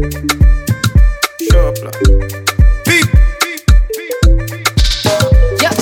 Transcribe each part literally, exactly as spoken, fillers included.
Show up, like. Beep. Yeah.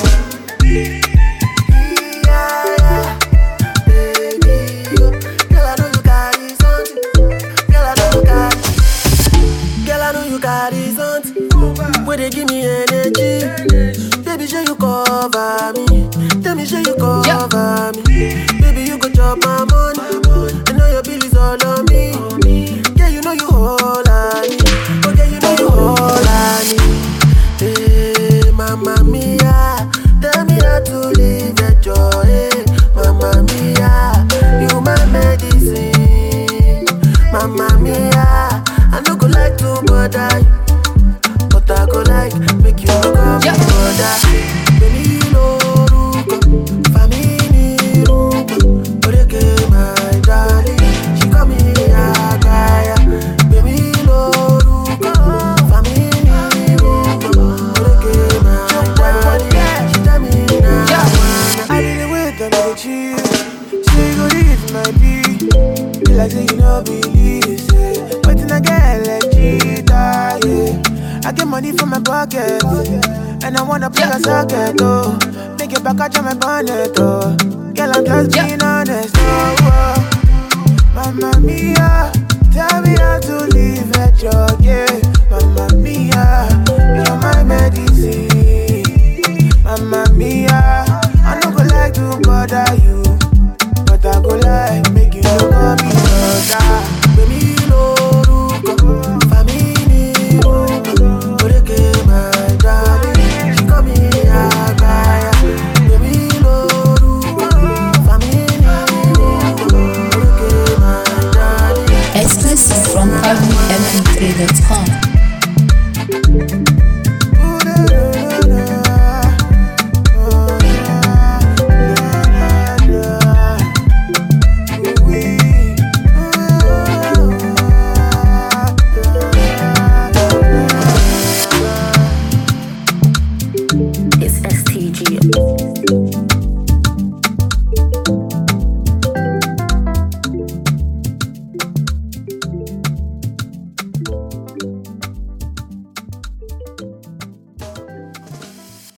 Where they give me energy, baby, show you cover me. Tell me, show you cover yeah. me. Baby, you go chop my money. I know your bill is all on me. Yeah, you know you hold on me. Okay, you know you hold on me. Hey, Mamma Mia, tell me how to live the joy. Hey, Mamma Mia, you my medicine. Mamma Mia, I no go like to bother you. I go like, make you look up yeah. brother. Baby, no ruko, family ruko. Oreke my darling, she call me Agaya. Baby, no ruko, family ruko. Oreke my darling, she tell me now. I didn't wait till I chill. Say go this my beat. Be like say you no believe, say waiting again like cheetah, yeah. I get money from my pocket, and I wanna play a socket, oh. Make it back, I jam my bonnet, oh. Girl, I'm just being honest, oh, oh. Mamma Mia, tell me how to live at your yeah. Mamma Mia, you're my medicine. Mamma Mia, I don't go like to bother you, but I go like make you look at me, brother. Baby, no ruko, family. Exclusive from Army M P three dot com.